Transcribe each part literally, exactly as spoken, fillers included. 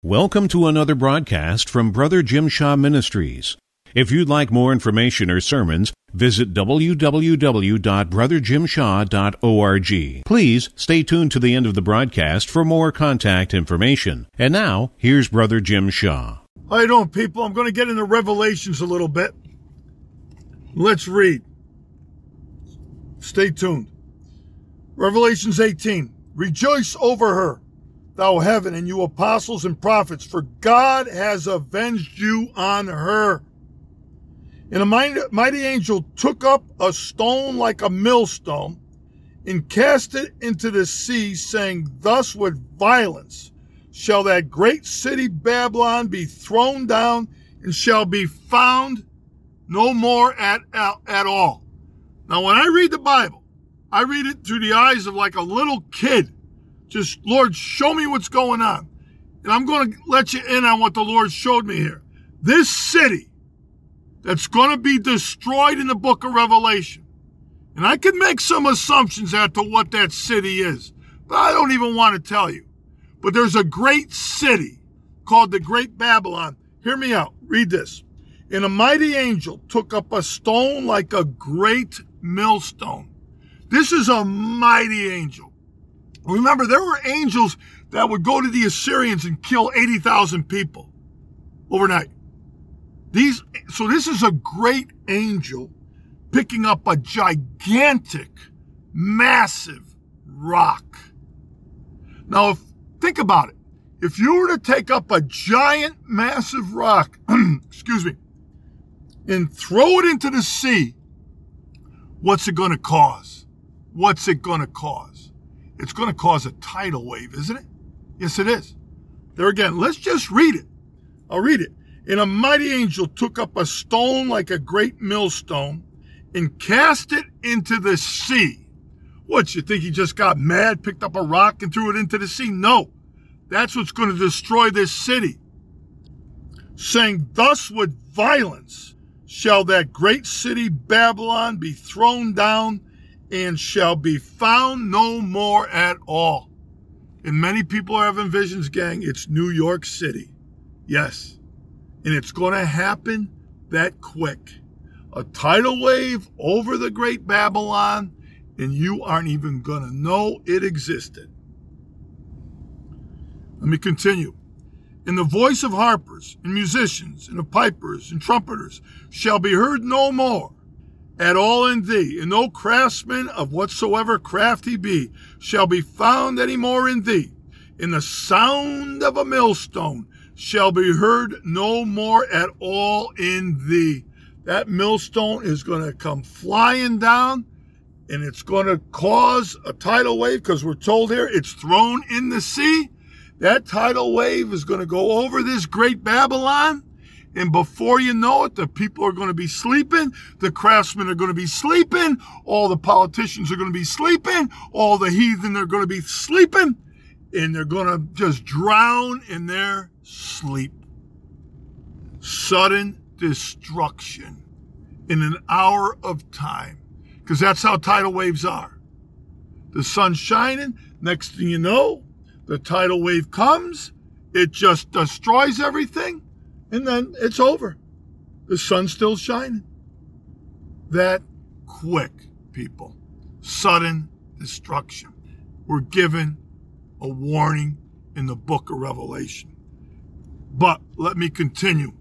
Welcome to another broadcast from Brother Jim Shaw Ministries. If you'd like more information or sermons, visit w w w dot brother jim shaw dot org. Please stay tuned to the end of the broadcast for more contact information. And now, here's Brother Jim Shaw. How you doing, people? I'm going to get into Revelations a little bit. Let's read. Stay tuned. Revelations eighteen. Rejoice over her, thou heaven, and you apostles and prophets, for God has avenged you on her. And a mighty, mighty angel took up a stone like a millstone and cast it into the sea, saying, Thus with violence shall that great city Babylon be thrown down, and shall be found no more at, at, at all. Now, when I read the Bible, I read it through the eyes of like a little kid. Just, Lord, show me what's going on. And I'm going to let you in on what the Lord showed me here. This city that's going to be destroyed in the book of Revelation. And I can make some assumptions as to what that city is, but I don't even want to tell you. But there's a great city called the Great Babylon. Hear me out. Read this. And a mighty angel took up a stone like a great millstone. This is a mighty angel. Remember, there were angels that would go to the Assyrians and kill eighty thousand people overnight. These, so this is a great angel picking up a gigantic, massive rock. Now, if, think about it. If you were to take up a giant, massive rock, excuse me, and throw it into the sea, what's it going to cause? What's it going to cause? It's going to cause a tidal wave, isn't it? Yes, it is. There again, let's just read it. I'll read it. And a mighty angel took up a stone like a great millstone and cast it into the sea. What, you think he just got mad, picked up a rock and threw it into the sea? No. That's what's going to destroy this city. Saying, Thus with violence shall that great city Babylon be thrown down and shall be found no more at all. And many people are having visions, gang. It's New York City. Yes. And it's going to happen that quick. A tidal wave over the Great Babylon, and you aren't even going to know it existed. Let me continue. And the voice of harpers and musicians and of pipers and trumpeters shall be heard no more at all in thee, and no craftsman of whatsoever craft he be shall be found any more in thee. And the sound of a millstone shall be heard no more at all in thee. That millstone is going to come flying down, and it's going to cause a tidal wave, because we're told here it's thrown in the sea. That tidal wave is going to go over this great Babylon, and before you know it, the people are going to be sleeping, the craftsmen are going to be sleeping, all the politicians are going to be sleeping, all the heathen are going to be sleeping, and they're going to just drown in their sleep. Sudden destruction in an hour of time, because that's how tidal waves are. The sun's shining, next thing you know, the tidal wave comes, it just destroys everything, and then it's over. The sun's still shining. That quick, people. Sudden destruction. We're given a warning in the book of Revelation. But let me continue.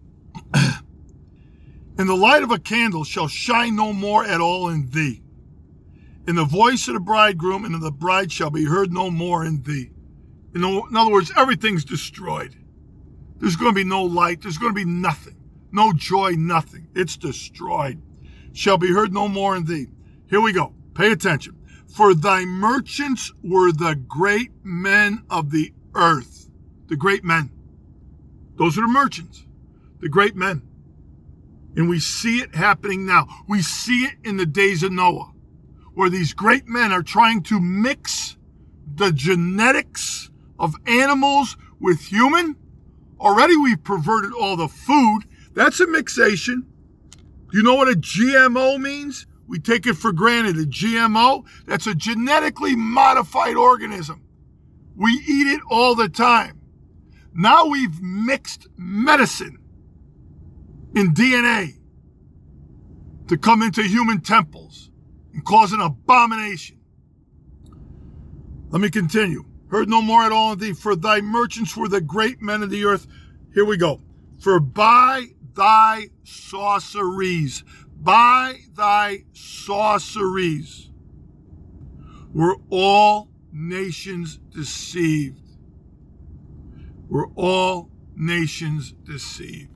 And the light of a candle shall shine no more at all in thee. And the voice of the bridegroom and of the bride shall be heard no more in thee. In other words, everything's destroyed. There's going to be no light. There's going to be nothing. No joy, nothing. It's destroyed. Shall be heard no more in thee. Here we go. Pay attention. For thy merchants were the great men of the earth. The great men. Those are the merchants. The great men. And we see it happening now. We see it in the days of Noah, where these great men are trying to mix the genetics of animals with human. Already we've perverted all the food. That's a mixation. Do you know what a G M O means? We take it for granted. A G M O, that's a genetically modified organism. We eat it all the time. Now we've mixed medicine in D N A to come into human temples and cause an abomination. Let me continue. Heard no more at all of thee, for thy merchants were the great men of the earth. Here we go. For by thy sorceries, by thy sorceries were all nations deceived. Were all nations deceived.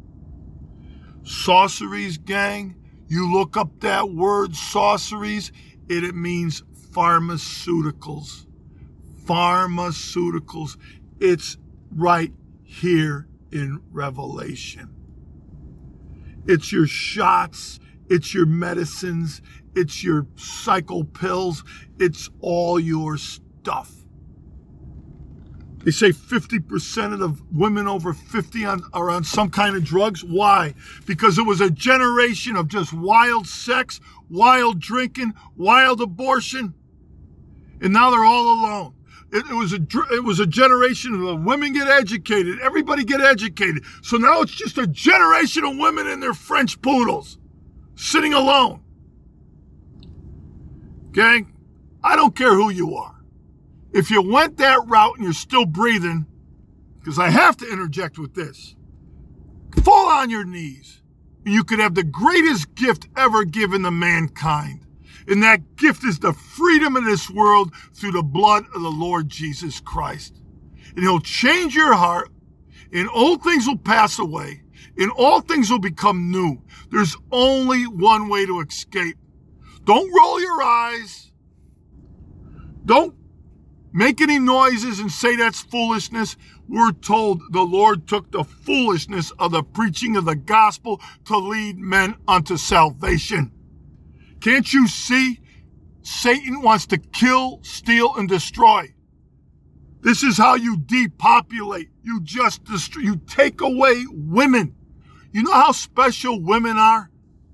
Sorceries, gang, you look up that word sorceries, it, it means pharmaceuticals. Pharmaceuticals. It's right here in Revelation. It's your shots, it's your medicines, it's your psycho pills, it's all your stuff. They say fifty percent of the women over fifty on, are on some kind of drugs. Why? Because it was a generation of just wild sex, wild drinking, wild abortion, and now they're all alone. It, it was a it was a generation of women get educated, everybody get educated. So now it's just a generation of women and their French poodles sitting alone. Gang, I don't care who you are. If you went that route and you're still breathing, because I have to interject with this, fall on your knees and you could have the greatest gift ever given to mankind. And that gift is the freedom of this world through the blood of the Lord Jesus Christ. And he'll change your heart, and old things will pass away, and all things will become new. There's only one way to escape. Don't roll your eyes. Don't make any noises and say that's foolishness. We're told the Lord took the foolishness of the preaching of the gospel to lead men unto salvation. Can't you see? Satan wants to kill, steal, and destroy. This is how you depopulate. You just destroy, you take away women. You know how special women are?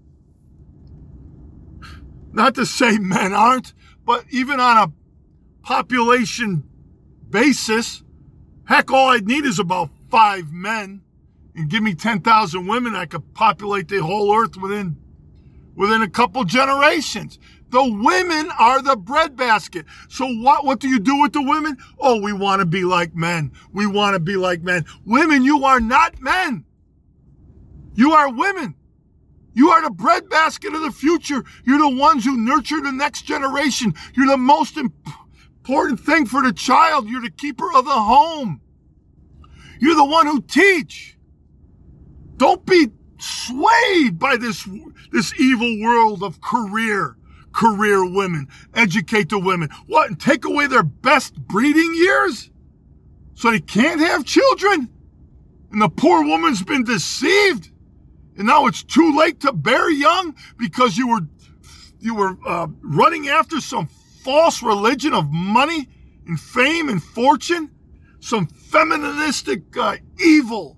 Not to say men aren't, but even on a population basis, heck, all I'd need is about five men, and give me ten thousand women, I could populate the whole earth within within a couple generations. The women are the breadbasket. So what, what do you do with the women? Oh, we want to be like men. We want to be like men. Women, you are not men. You are women. You are the breadbasket of the future. You're the ones who nurture the next generation. You're the most important thing for the child. You're the keeper of the home. You're the one who teach. Don't be swayed by this, this evil world of career, career women. Educate the women. What, and take away their best breeding years? So they can't have children? And the poor woman's been deceived? And now it's too late to bear young because you were you were uh, running after some false religion of money and fame and fortune, some feministic uh, evil.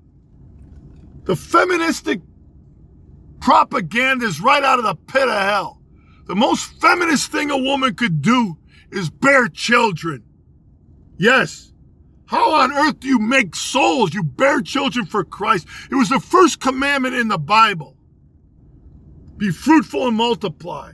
The feministic propaganda is right out of the pit of hell. The most feminist thing a woman could do is bear children. Yes. How on earth do you make souls? You bear children for Christ. It was the first commandment in the Bible. Be fruitful and multiply.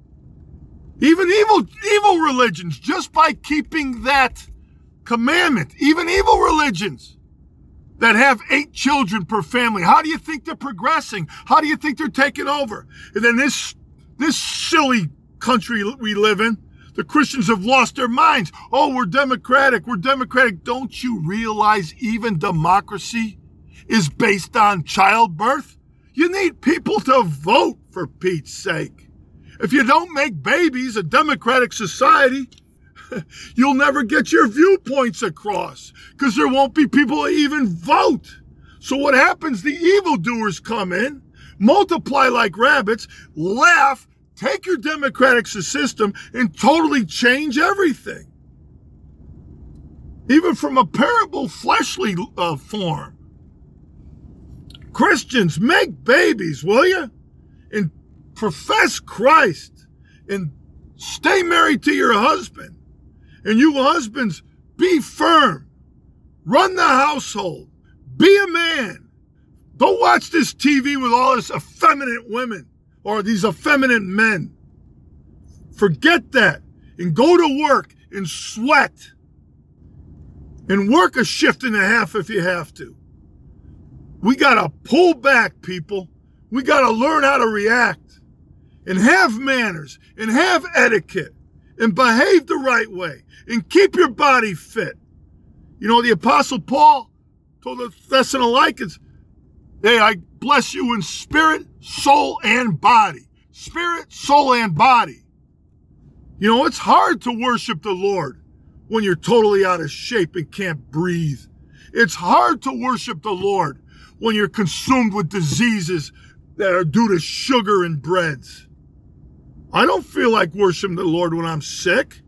Even evil, evil religions, just by keeping that commandment, even evil religions that have eight children per family, how do you think they're progressing? How do you think they're taking over? And then this, this silly country we live in, the Christians have lost their minds. Oh, we're democratic. We're democratic. Don't you realize even democracy is based on childbirth? You need people to vote, for Pete's sake. If you don't make babies a democratic society, you'll never get your viewpoints across because there won't be people to even vote. So what happens? The evildoers come in, multiply like rabbits, laugh, take your democratic system and totally change everything. Even from a parable fleshly uh, form. Christians, make babies, will you? And profess Christ. And stay married to your husband. And you husbands, be firm. Run the household. Be a man. Don't watch this T V with all this effeminate women or these effeminate men. Forget that and go to work and sweat and work a shift and a half if you have to. We got to pull back, people. We got to learn how to react and have manners and have etiquette and behave the right way and keep your body fit. You know, the Apostle Paul told the Thessalonians, hey, I bless you in spirit, soul, and body. Spirit, soul, and body. You know, it's hard to worship the Lord when you're totally out of shape and can't breathe. It's hard to worship the Lord when you're consumed with diseases that are due to sugar and breads. I don't feel like worshiping the Lord when I'm sick.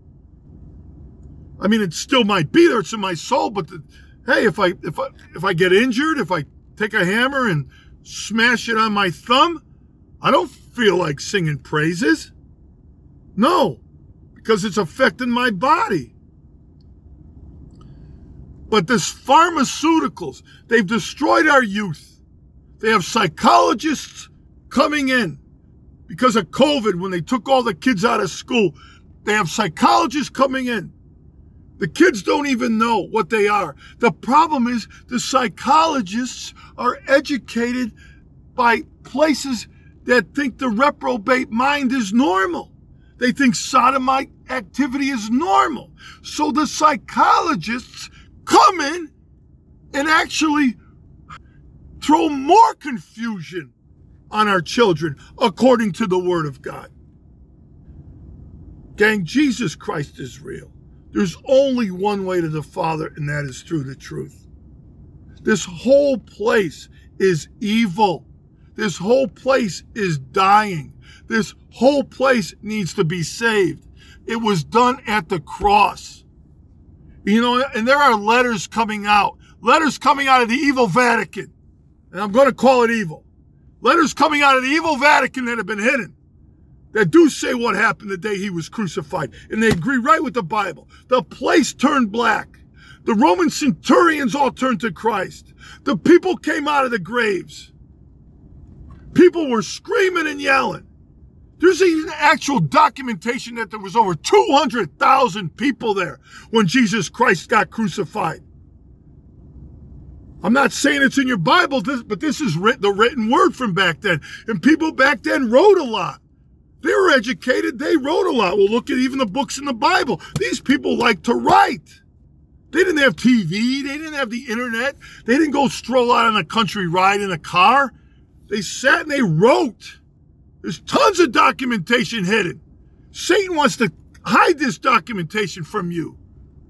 I mean, it still might be there. It's in my soul. But the, hey, if I if I if I get injured, if I take a hammer and smash it on my thumb, I don't feel like singing praises. No, because it's affecting my body. But this pharmaceuticals, they've destroyed our youth. They have psychologists coming in because of COVID when they took all the kids out of school. They have psychologists coming in. The kids don't even know what they are. The problem is the psychologists are educated by places that think the reprobate mind is normal. They think sodomite activity is normal. So the psychologists come in and actually throw more confusion on our children according to the Word of God. Gang, Jesus Christ is real. There's only one way to the Father, and that is through the truth. This whole place is evil. This whole place is dying. This whole place needs to be saved. It was done at the cross. You know, and there are letters coming out. Letters coming out of the evil Vatican. And I'm going to call it evil. Letters coming out of the evil Vatican that have been hidden. That do say what happened the day he was crucified. And they agree right with the Bible. The place turned black. The Roman centurions all turned to Christ. The people came out of the graves. People were screaming and yelling. There's even actual documentation that there was over two hundred thousand people there when Jesus Christ got crucified. I'm not saying it's in your Bible, but this is the written word from back then. And people back then wrote a lot. They were educated. They wrote a lot. Well, look at even the books in the Bible. These people like to write. They didn't have T V. They didn't have the internet. They didn't go stroll out on a country ride in a car. They sat and they wrote. There's tons of documentation hidden. Satan wants to hide this documentation from you.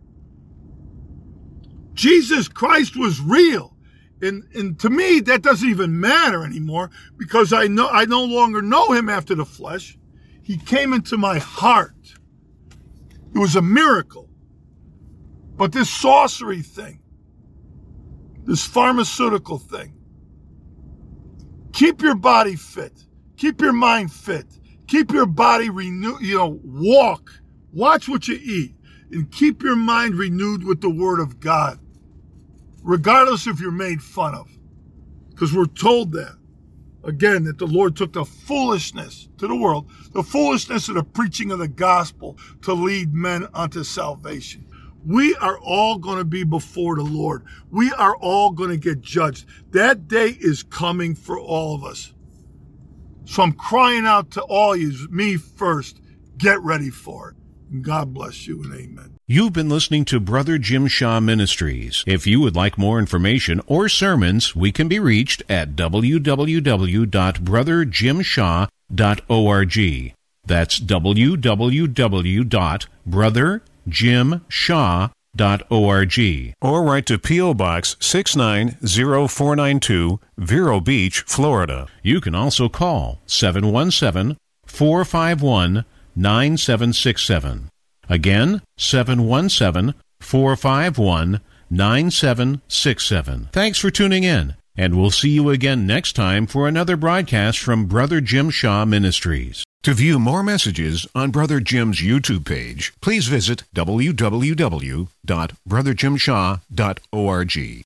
Jesus Christ was real. And, and to me, that doesn't even matter anymore because I know I no longer know him after the flesh. He came into my heart. It was a miracle. But this sorcery thing, this pharmaceutical thing, keep your body fit. Keep your mind fit. Keep your body renewed, you know, walk. Watch what you eat. And keep your mind renewed with the Word of God. Regardless if you're made fun of. Because we're told that. Again, that the Lord took the foolishness to the world, the foolishness of the preaching of the gospel to lead men unto salvation. We are all going to be before the Lord. We are all going to get judged. That day is coming for all of us. So I'm crying out to all you, me first, get ready for it. And God bless you and amen. You've been listening to Brother Jim Shaw Ministries. If you would like more information or sermons, we can be reached at w w w dot brother jim shaw dot org. That's w w w dot brother jim shaw dot org. Or write to P O. Box six nine zero four nine two, Vero Beach, Florida. You can also call seven one seven, four five one, nine seven six seven. Again, seven one seven, four five one, nine seven six seven. Thanks for tuning in, and we'll see you again next time for another broadcast from Brother Jim Shaw Ministries. To view more messages on Brother Jim's YouTube page, please visit w w w dot brother jim shaw dot org.